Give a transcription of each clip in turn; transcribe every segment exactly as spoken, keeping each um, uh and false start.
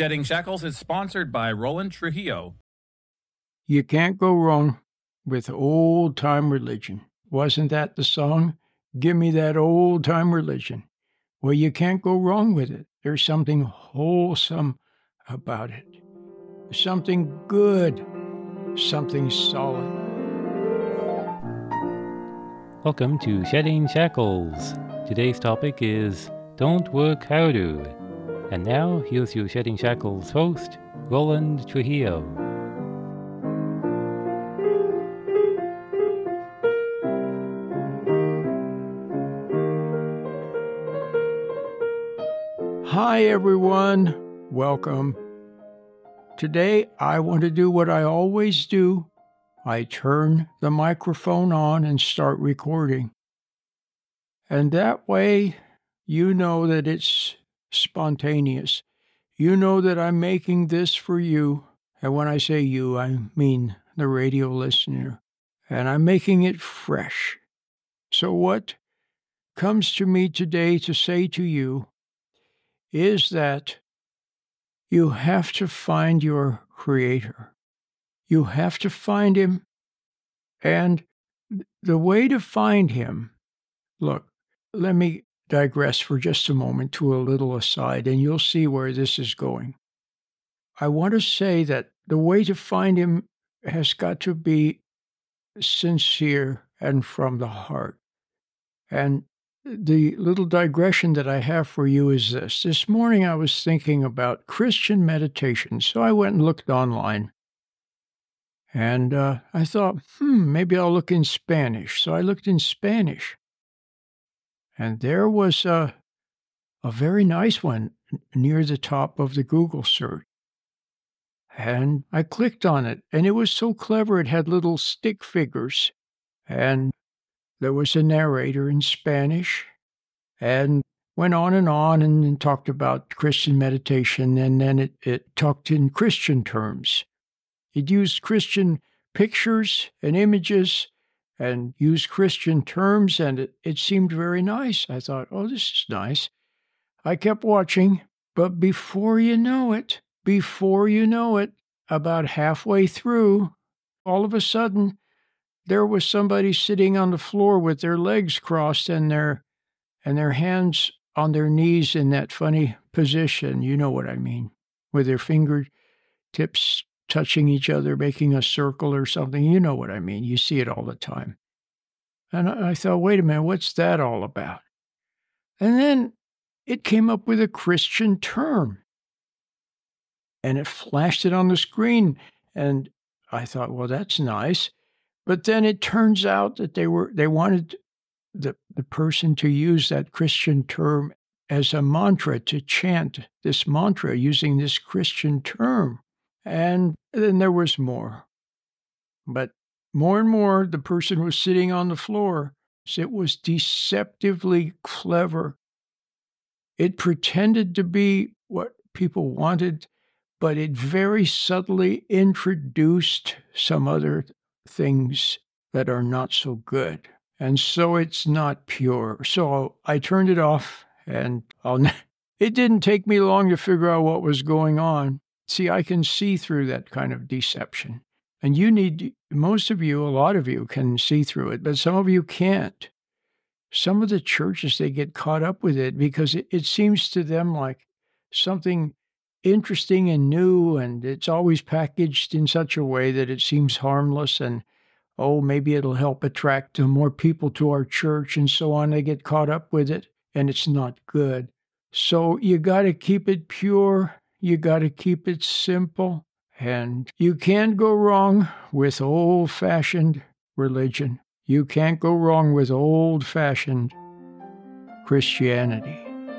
Shedding Shackles is sponsored by Roland Trujillo. You can't go wrong with old-time religion. Wasn't that the song? Give me that old-time religion. Well, you can't go wrong with it. There's something wholesome about it. Something good. Something solid. Welcome to Shedding Shackles. Today's topic is Don't Work Harder. And now, here's your Shedding Shackles host, Roland Trujillo. Hi, everyone. Welcome. Today, I want to do what I always do. I turn the microphone on and start recording. And that way, you know that it's spontaneous. You know that I'm making this for you. And when I say you, I mean the radio listener. And I'm making it fresh. So what comes to me today to say to you is that you have to find your Creator. You have to find Him. And the way to find Him, look, let me digress for just a moment to a little aside, and you'll see where this is going. I want to say that the way to find Him has got to be sincere and from the heart. And the little digression that I have for you is this. This morning I was thinking about Christian meditation, so I went and looked online. And uh, I thought, hmm, maybe I'll look in Spanish. So I looked in Spanish. And there was a, a very nice one near the top of the Google search. And I clicked on it, and it was so clever. It had little stick figures. And there was a narrator in Spanish, and went on and on and, and talked about Christian meditation, and then it, it talked in Christian terms. It used Christian pictures and images and used Christian terms, and it, it seemed very nice. I thought, oh, this is nice. I kept watching, but before you know it, before you know it, about halfway through, all of a sudden, there was somebody sitting on the floor with their legs crossed and their and their hands on their knees in that funny position. You know what I mean, with their fingertips touching each other, making a circle or something. You know what I mean. You see it all the time. And I thought, wait a minute, what's that all about? And then it came up with a Christian term. And it flashed it on the screen. And I thought, well, that's nice. But then it turns out that they were they wanted the, the person to use that Christian term as a mantra, to chant this mantra using this Christian term. And then there was more. But more and more, the person was sitting on the floor. It was deceptively clever. It pretended to be what people wanted, but it very subtly introduced some other things that are not so good. And so it's not pure. So I turned it off, and I'll, it didn't take me long to figure out what was going on. See, I can see through that kind of deception. And you need, most of you, a lot of you can see through it, but some of you can't. Some of the churches, they get caught up with it because it, it seems to them like something interesting and new, and it's always packaged in such a way that it seems harmless, and oh, maybe it'll help attract more people to our church and so on. They get caught up with it, and it's not good. So you got to keep it pure. You got to keep it simple, and you can't go wrong with old-fashioned religion. You can't go wrong with old-fashioned Christianity.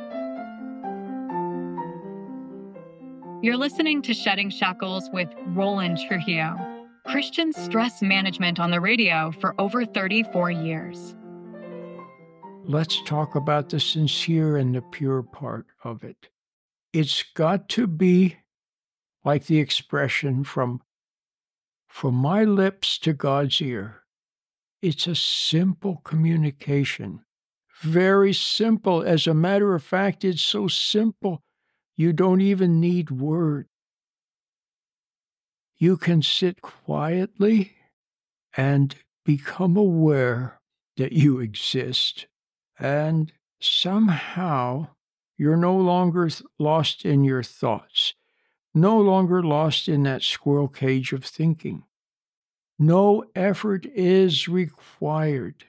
You're listening to Shedding Shackles with Roland Trujillo, Christian stress management on the radio for over thirty-four years. Let's talk about the sincere and the pure part of it. It's got to be like the expression from, from my lips to God's ear. It's a simple communication. Very simple. As a matter of fact, it's so simple. You don't even need words. You can sit quietly and become aware that you exist, and somehow you're no longer lost in your thoughts, no longer lost in that squirrel cage of thinking. No effort is required.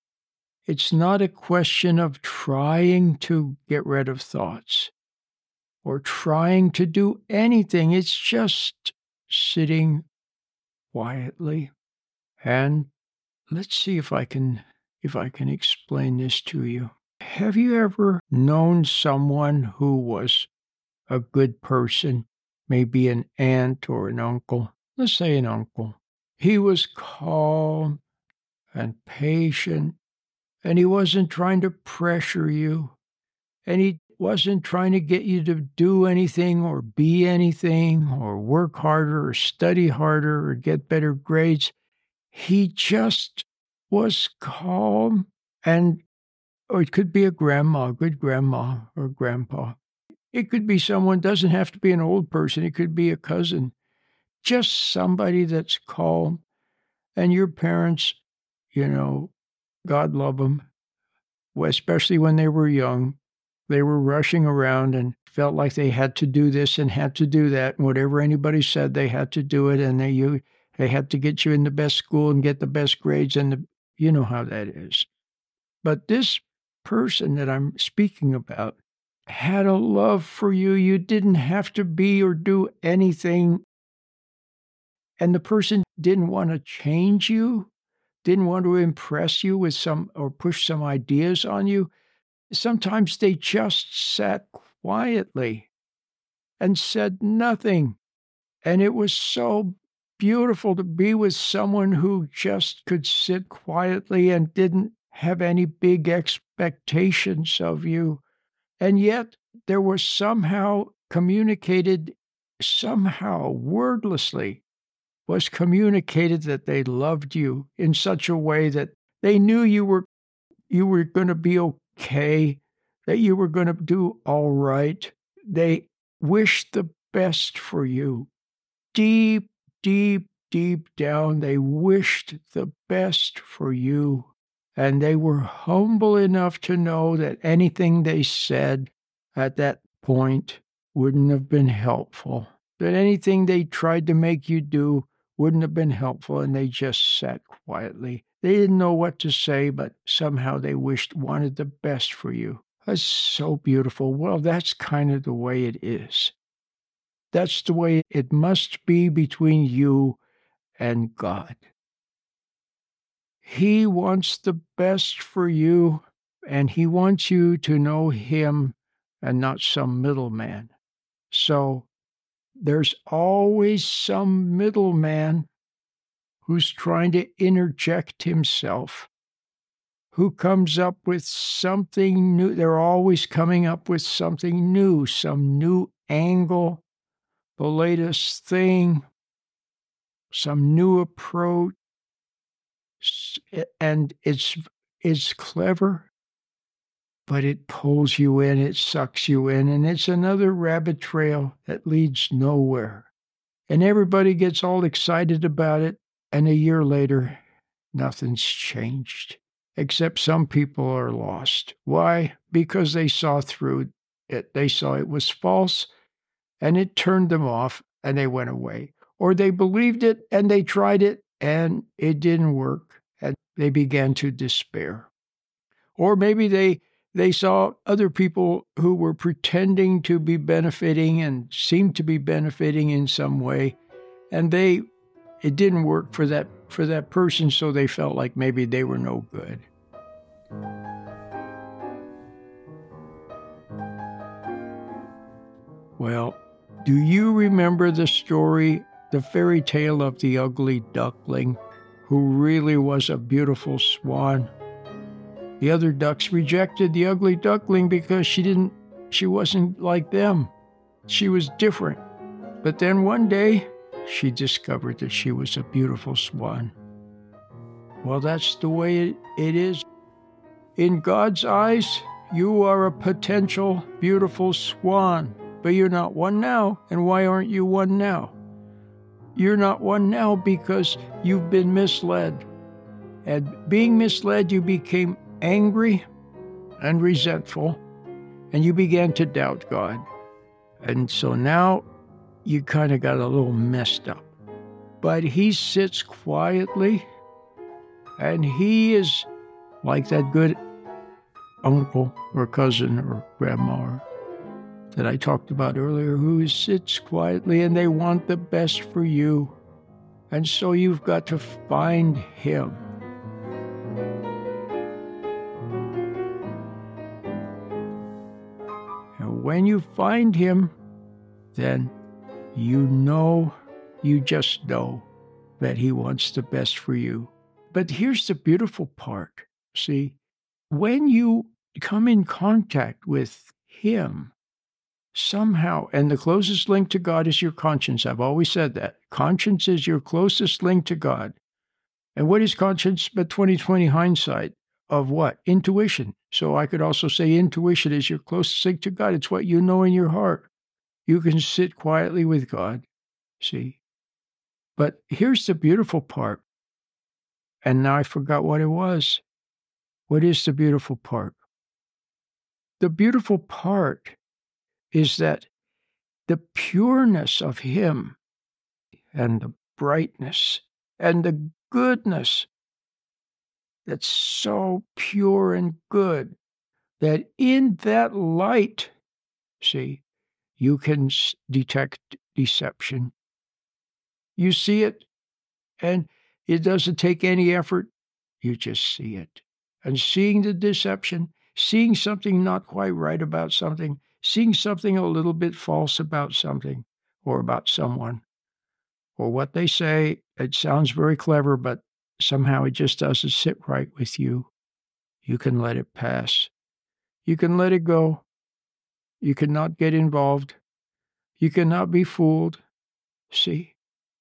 It's not a question of trying to get rid of thoughts or trying to do anything. It's just sitting quietly. And let's see if I can if I can explain this to you. Have you ever known someone who was a good person, maybe an aunt or an uncle? Let's say an uncle. He was calm and patient, and he wasn't trying to pressure you, and he wasn't trying to get you to do anything or be anything or work harder or study harder or get better grades. He just was calm, and or it could be a grandma, a good grandma or grandpa. It could be someone, doesn't have to be an old person. It could be a cousin, just somebody that's calm. And your parents, you know, God love them, especially when they were young. They were rushing around and felt like they had to do this and had to do that. And whatever anybody said, they had to do it. And they you they had to get you in the best school and get the best grades. And the, you know how that is. But this person that I'm speaking about had a love for you. You didn't have to be or do anything. And the person didn't want to change you, didn't want to impress you with some or push some ideas on you. Sometimes they just sat quietly and said nothing. And it was so beautiful to be with someone who just could sit quietly and didn't have any big expectations of you. And yet there was somehow communicated, somehow wordlessly, was communicated that they loved you in such a way that they knew you were you were going to be okay, that you were going to do all right. They wished the best for you. Deep, deep, deep down, they wished the best for you. And they were humble enough to know that anything they said at that point wouldn't have been helpful, that anything they tried to make you do wouldn't have been helpful, and they just sat quietly. They didn't know what to say, but somehow they wished, wanted the best for you. That's so beautiful. Well, that's kind of the way it is. That's the way it must be between you and God. He wants the best for you, and he wants you to know him and not some middleman. So there's always some middleman who's trying to interject himself, who comes up with something new. They're always coming up with something new, some new angle, the latest thing, some new approach. And it's it's clever, but it pulls you in, it sucks you in, and it's another rabbit trail that leads nowhere. And everybody gets all excited about it, and a year later, nothing's changed, except some people are lost. Why? Because they saw through it. They saw it was false, and it turned them off, and they went away. Or they believed it, and they tried it, and it didn't work, and they began to despair. Or maybe they they saw other people who were pretending to be benefiting and seemed to be benefiting in some way, and they it didn't work for that for that person, so they felt like maybe they were no good. Well, do you remember the story, the fairy tale of the ugly duckling, who really was a beautiful swan? The other ducks rejected the ugly duckling because she didn't, she wasn't like them. She was different. But then one day, she discovered that she was a beautiful swan. Well, that's the way it, it is. In God's eyes, you are a potential beautiful swan. but you're not one now. And why aren't you one now? You're not one now because you've been misled. And being misled, you became angry and resentful, and you began to doubt God. And so now you kind of got a little messed up. But he sits quietly, and he is like that good uncle or cousin or grandma or, that I talked about earlier, who sits quietly, and they want the best for you. And so you've got to find him. And when you find him, then you know, you just know that he wants the best for you. But here's the beautiful part. See, when you come in contact with him, somehow, and the closest link to God is your conscience. I've always said that. Conscience is your closest link to God. And what is conscience but twenty twenty hindsight of what? Intuition. So I could also say intuition is your closest link to God. It's what you know in your heart. You can sit quietly with God, see. But here's the beautiful part. And now I forgot what it was. What is the beautiful part? The beautiful part is that the pureness of him and the brightness and the goodness that's so pure and good that in that light, see, you can detect deception. You see it, and it doesn't take any effort. You just see it. And seeing the deception, seeing something not quite right about something, seeing something a little bit false about something or about someone, or what they say, it sounds very clever, but somehow it just doesn't sit right with you. You can let it pass. You can let it go. You cannot get involved. You cannot be fooled. See,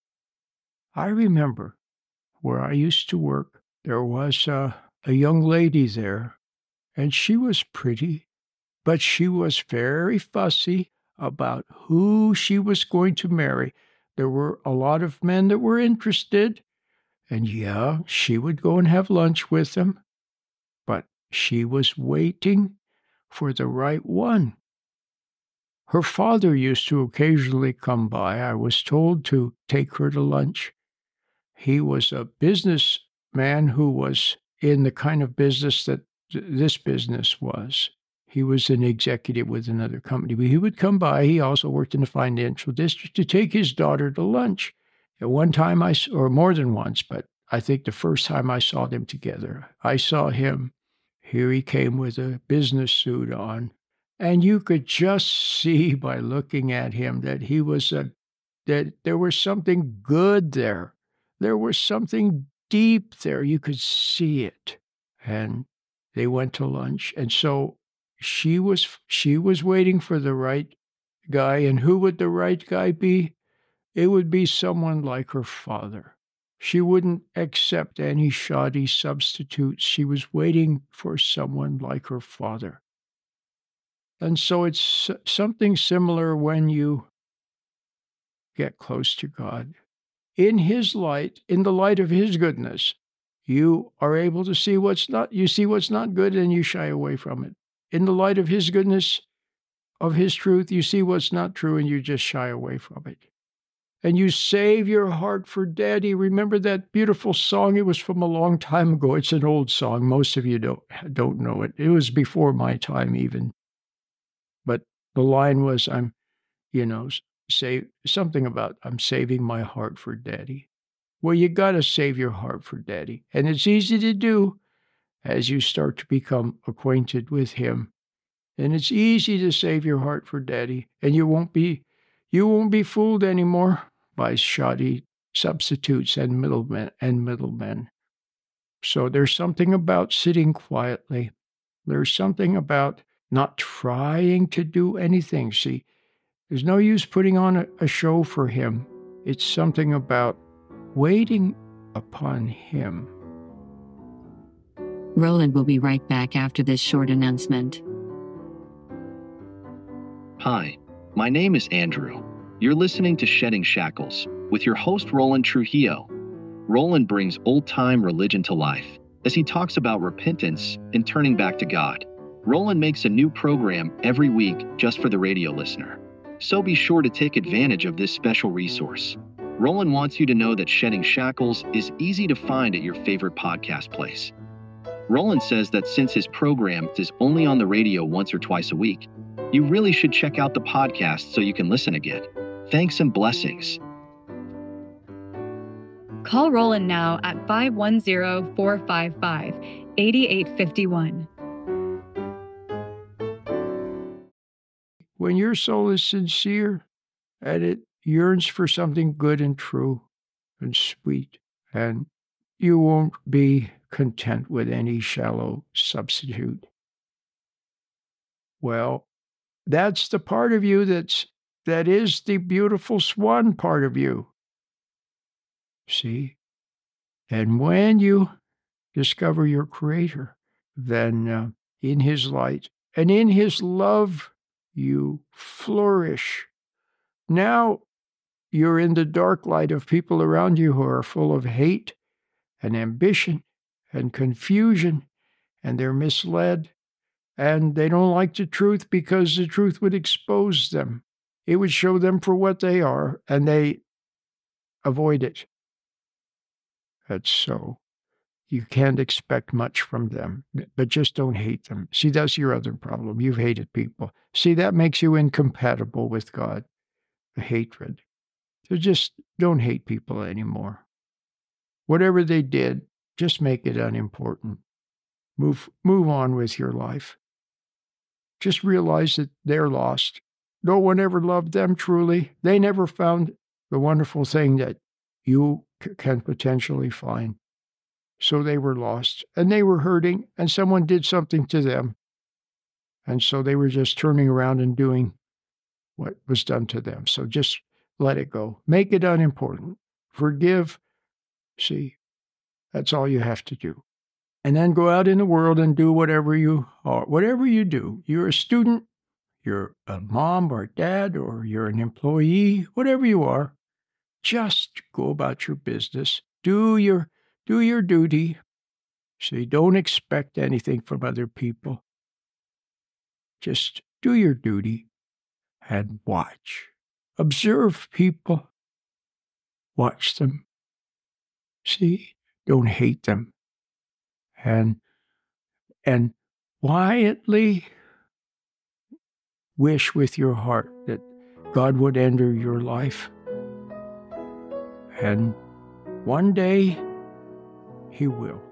I remember where I used to work, there was a, a young lady there, and she was pretty, but she was very fussy about who she was going to marry. There were a lot of men that were interested, and yeah, she would go and have lunch with them, but she was waiting for the right one. Her father used to occasionally come by. I was told to take her to lunch. He was a businessman who was in the kind of business that th- this business was. He was an executive with another company, but he would come by. He also worked in the financial district to take his daughter to lunch. At one time, I, or more than once, but I think the first time I saw them together, I saw him. Here he came with a business suit on. And you could just see by looking at him that he was a, that there was something good there. There was something deep there. You could see it. And they went to lunch. And so she was, she was waiting for the right guy. And who would the right guy be? It would be someone like her father. She wouldn't accept any shoddy substitutes. She was waiting for someone like her father. And so it's something similar when you get close to God. In his light, in the light of his goodness, you are able to see what's not, you see what's not good and you shy away from it. In the light of his goodness, of his truth, you see what's not true and you just shy away from it. And you save your heart for Daddy. Remember that beautiful song? It was from a long time ago. It's an old song. Most of you don't, don't know it. It was before my time even. But the line was, I'm, you know, say something about, I'm saving my heart for Daddy. Well, you got to save your heart for Daddy. And it's easy to do as you start to become acquainted with him. And it's easy to save your heart for Daddy. And you won't be, you won't be fooled anymore by shoddy substitutes and middlemen and middlemen. So there's something about sitting quietly. There's something about not trying to do anything. See, there's no use putting on a, a show for him. It's something about waiting upon him. Roland will be right back after this short announcement. Hi, My name is Andrew. You're listening to Shedding Shackles with your host, Roland Trujillo. Roland brings old-time religion to life as he talks about repentance and turning back to God. Roland makes a new program every week just for the radio listener. So be sure to take advantage of this special resource. Roland wants you to know that Shedding Shackles is easy to find at your favorite podcast place. Roland says that since his program is only on the radio once or twice a week, you really should check out the podcast so you can listen again. Thanks and blessings. Call Roland now at five one zero, four five five, eight eight five one. When your soul is sincere and it yearns for something good and true and sweet, and you won't be content with any shallow substitute. Well, that's the part of you that's that is the beautiful swan part of you. See? And when you discover your Creator, then uh, in His light and in His love, you flourish. Now you're in the dark light of people around you who are full of hate and ambition and confusion, and they're misled, and they don't like the truth because the truth would expose them. It would show them for what they are, and they avoid it. That's so. You can't expect much from them, but just don't hate them. See, that's your other problem. You've hated people. See, that makes you incompatible with God, the hatred. So just don't hate people anymore. Whatever they did, just make it unimportant. Move, move on with your life. Just realize that they're lost. No one ever loved them truly. They never found the wonderful thing that you c- can potentially find. So they were lost, and they were hurting, and someone did something to them. And so they were just turning around and doing what was done to them. So just let it go. Make it unimportant. Forgive. See, that's all you have to do. And then go out in the world and do whatever you are. Whatever you do. You're a student, you're a mom or dad, or you're an employee, whatever you are. Just go about your business. Do your do your duty. See, don't expect anything from other people. Just do your duty and watch. Observe people. Watch them. See, don't hate them. And and quietly wish with your heart that God would enter your life. And one day, He will.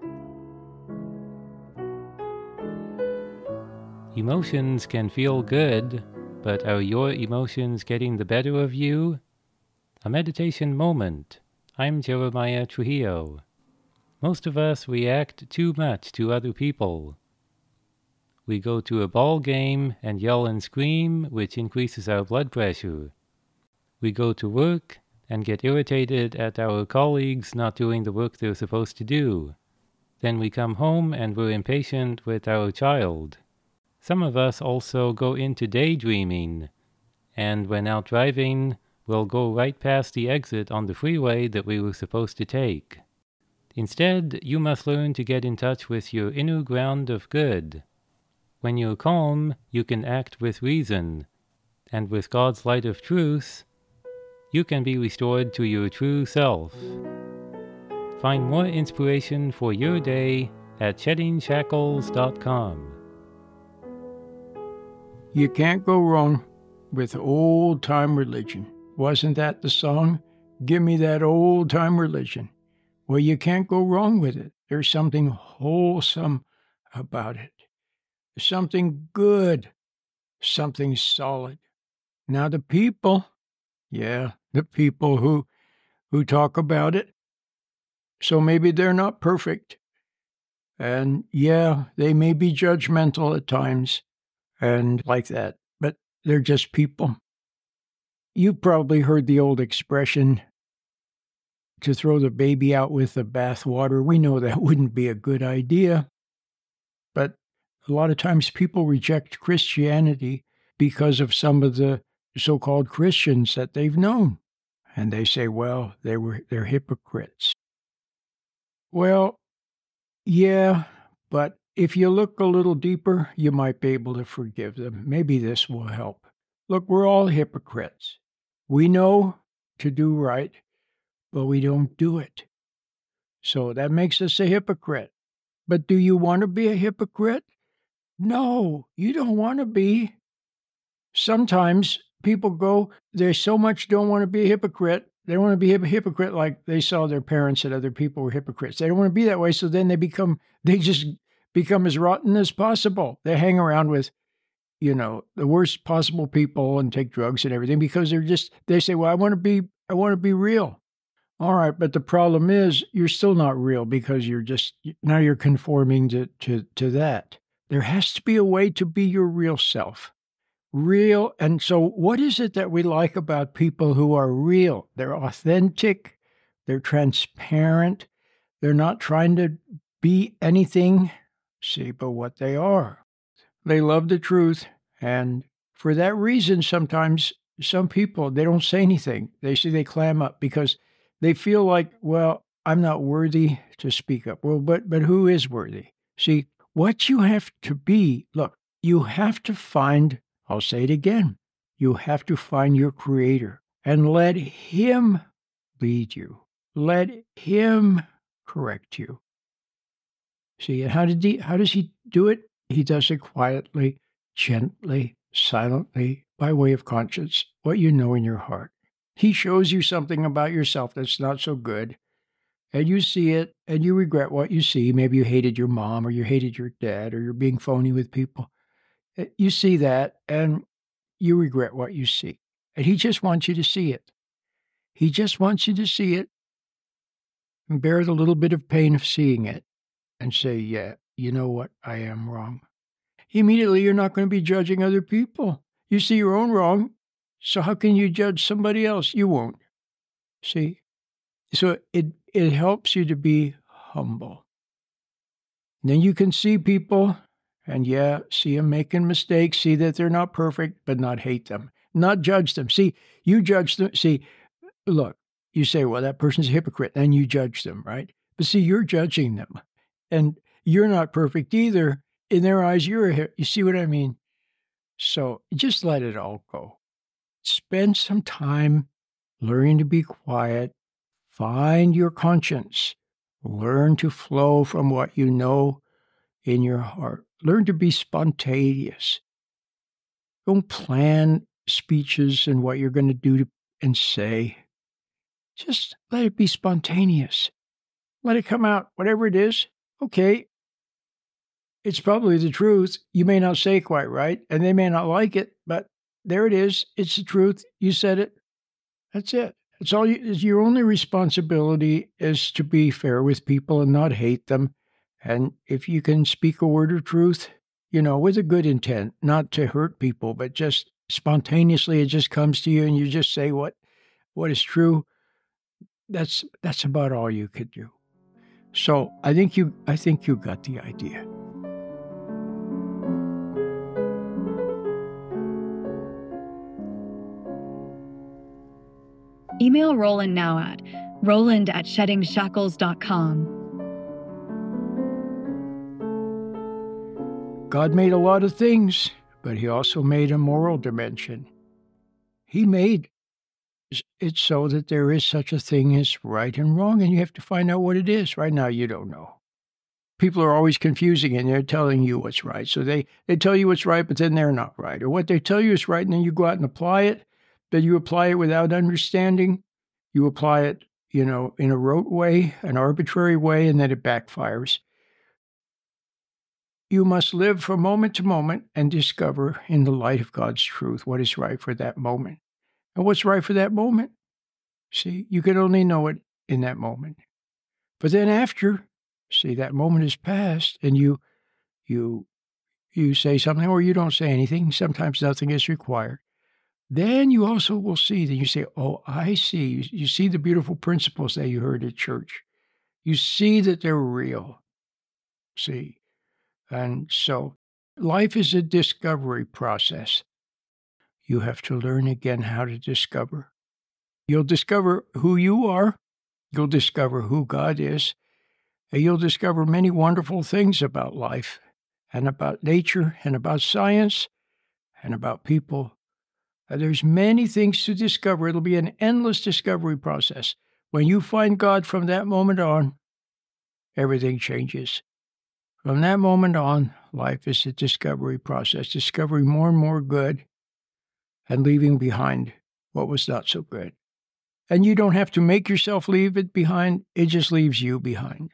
Emotions can feel good, but are your emotions getting the better of you? A meditation moment. I'm Jeremiah Trujillo. Most of us react too much to other people. We go to a ball game and yell and scream, which increases our blood pressure. We go to work and get irritated at our colleagues not doing the work they're supposed to do. Then we come home and we're impatient with our child. Some of us also go into daydreaming, and when out driving, we'll go right past the exit on the freeway that we were supposed to take. Instead, you must learn to get in touch with your inner ground of good. When you're calm, you can act with reason, and with God's light of truth, you can be restored to your true self. Find more inspiration for your day at shedding shackles dot com. You can't go wrong with old-time religion. Wasn't that the song? Give me that old-time religion. Well, you can't go wrong with it. There's something wholesome about it. Something good. Something solid. Now the people, yeah, the people who who talk about it, so maybe they're not perfect. And yeah, they may be judgmental at times and like that, but they're just people. You've probably heard the old expression, to throw the baby out with the bathwater. We know that wouldn't be a good idea, but a lot of times people reject Christianity because of some of the so-called Christians that they've known. And they say, well, they were they're hypocrites. Well, yeah, but if you look a little deeper, you might be able to forgive them. Maybe this will help. Look, we're all hypocrites. We know to do right, but we don't do it. So that makes us a hypocrite. But do you want to be a hypocrite? No, you don't want to be. Sometimes people go, they so much don't want to be a hypocrite. They don't want to be a hypocrite like they saw their parents and other people were hypocrites. They don't want to be that way, so then they become, they just become as rotten as possible. They hang around with, you know, the worst possible people and take drugs and everything because they're just, they say, well, I want to be, I want to be real. All right, but the problem is you're still not real because you're just, now you're conforming to, to, to that. There has to be a way to be your real self. Real. And so what is it that we like about people who are real? They're authentic. They're transparent. They're not trying to be anything, see, but what they are. They love the truth. And for that reason, sometimes some people, they don't say anything. They say they clam up because they feel like, well, I'm not worthy to speak up. Well, but but who is worthy? See, what you have to be, look, you have to find, I'll say it again, you have to find your Creator and let Him lead you. Let Him correct you. See, and how did he, how does He do it? He does it quietly, gently, silently, by way of conscience, what you know in your heart. He shows you something about yourself that's not so good, and you see it, and you regret what you see. Maybe you hated your mom, or you hated your dad, or you're being phony with people. You see that, and you regret what you see. And He just wants you to see it. He just wants you to see it and bear the little bit of pain of seeing it and say, yeah, you know what? I am wrong. Immediately, you're not going to be judging other people. You see your own wrong, so how can you judge somebody else? You won't. See? So it, it helps you to be humble. And then you can see people, and yeah, see them making mistakes, see that they're not perfect, but not hate them, not judge them. See, you judge them. See, look, you say, well, that person's a hypocrite, and you judge them, right? But see, you're judging them, and you're not perfect either. In their eyes, you're a hypocrite. You see what I mean? So just let it all go. Spend some time learning to be quiet. Find your conscience. Learn to flow from what you know in your heart. Learn to be spontaneous. Don't plan speeches and what you're going to do to, and say. Just let it be spontaneous. Let it come out, whatever it is. Okay, it's probably the truth. You may not say it quite right, and they may not like it, but there it is. It's the truth. You said it. That's it. It's all you, it's your only responsibility is to be fair with people and not hate them. And if you can speak a word of truth, you know, with a good intent, not to hurt people, but just spontaneously, it just comes to you and you just say what, what is true. That's, that's about all you could do. So I think you, I think you got the idea. Email Roland now at roland at shedding shackles dot com. God made a lot of things, but He also made a moral dimension. He made it so that there is such a thing as right and wrong, and you have to find out what it is. Right now, you don't know. People are always confusing, and they're telling you what's right. So they, they tell you what's right, but then they're not right. Or what they tell you is right, and then you go out and apply it. But you apply it without understanding. You apply it, you know, in a rote way, an arbitrary way, and then it backfires. You must live from moment to moment and discover in the light of God's truth what is right for that moment. And what's right for that moment? See, you can only know it in that moment. But then after, see, that moment is past, and you, you, you say something or you don't say anything. Sometimes nothing is required. Then you also will see that you say, oh, I see. You, you see the beautiful principles that you heard at church. You see that they're real. See? And so life is a discovery process. you have to learn again how to discover. You'll discover who you are. You'll discover who God is. And you'll discover many wonderful things about life and about nature and about science and about people. And there's many things to discover. It'll be an endless discovery process. When you find God from that moment on, everything changes. From that moment on, life is a discovery process, discovering more and more good and leaving behind what was not so good. And you don't have to make yourself leave it behind. It just leaves you behind.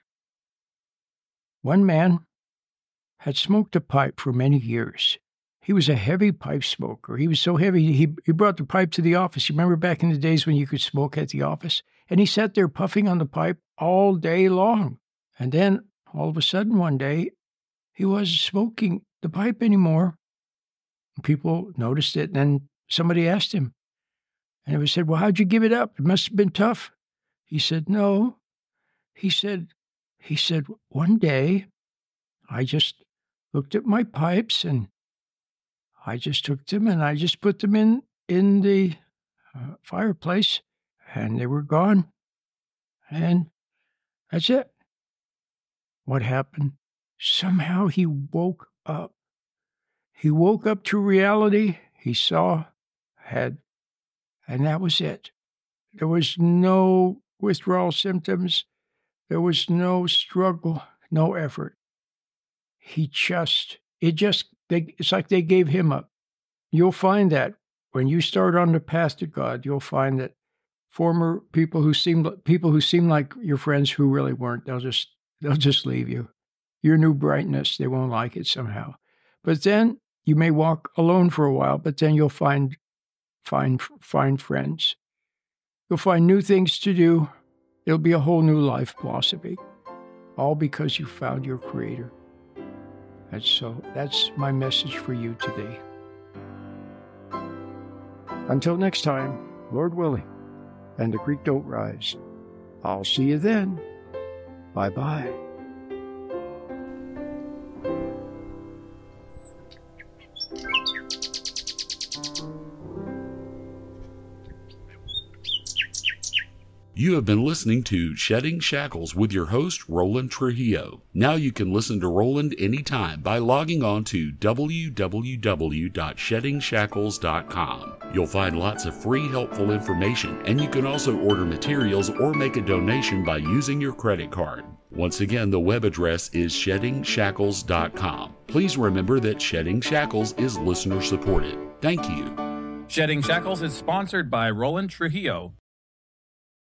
One man had smoked a pipe for many years. He was a heavy pipe smoker. He was so heavy, he, he brought the pipe to the office. You remember back in the days when you could smoke at the office? And he sat there puffing on the pipe all day long. And then, all of a sudden, one day, he wasn't smoking the pipe anymore. People noticed it, and then somebody asked him. And he said, well, how'd you give it up? It must have been tough. He said, no. He said, he said, one day, I just looked at my pipes, and I just took them, and I just put them in, in the uh, fireplace, and they were gone. And that's it. What happened? Somehow he woke up. He woke up to reality. He saw, had, and that was it. There was no withdrawal symptoms. There was no struggle, no effort. He just, it just, they, it's like they gave him up. You'll find that when you start on the path to God, you'll find that former people who seem, people who seem like your friends who really weren't, they'll just, they'll just leave you. Your new brightness, they won't like it somehow. But then you may walk alone for a while, but then you'll find, find, find friends. You'll find new things to do. It'll be a whole new life blossoming, all because you found your Creator. And so that's my message for you today. Until next time, Lord willing, and the creek don't rise. I'll see you then. Bye-bye. You have been listening to Shedding Shackles with your host, Roland Trujillo. Now you can listen to Roland anytime by logging on to w w w dot shedding shackles dot com. You'll find lots of free, helpful information, and you can also order materials or make a donation by using your credit card. Once again, the web address is shedding shackles dot com. Please remember that Shedding Shackles is listener supported. Thank you. Shedding Shackles is sponsored by Roland Trujillo.